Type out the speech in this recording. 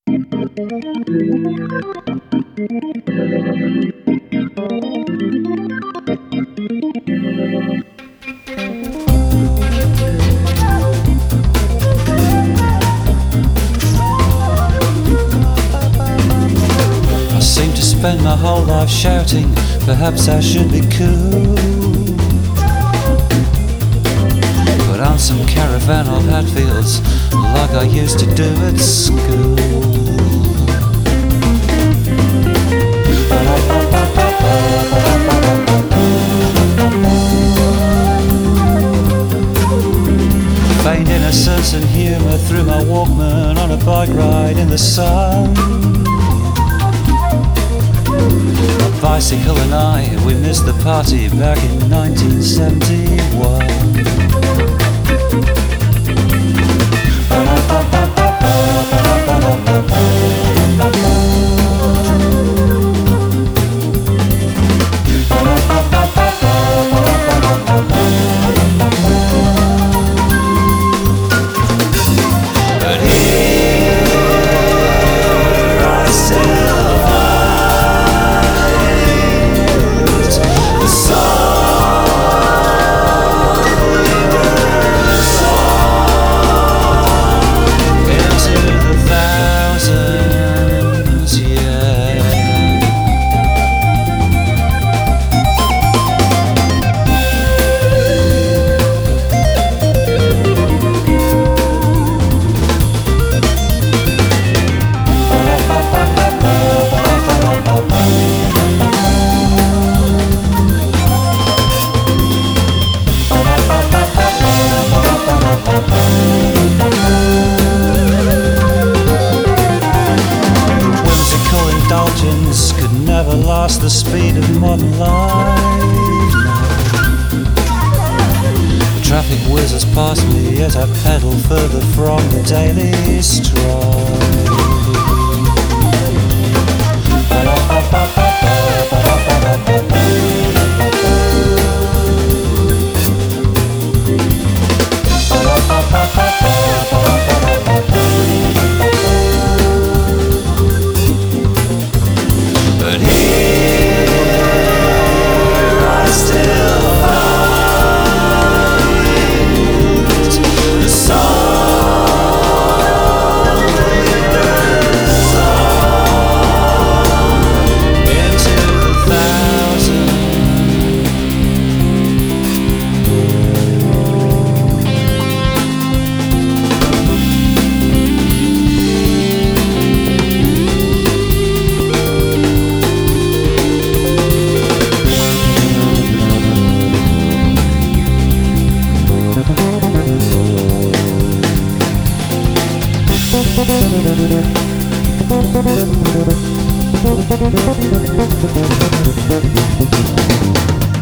I seem to spend my whole life shouting, perhaps I should be cool. Put on some Caravan of Hatfields like I used to do at school. Feigned innocence and humour through my Walkman on a bike ride in the sun. My bicycle and I, we missed the party back in 1971. But here I still find the song into the thousands, yeah. Whimsical indulgence could never last the speed of modern life. The traffic whizzes past me as I pedal further from the daily stride. But here I still find the song into the thousands.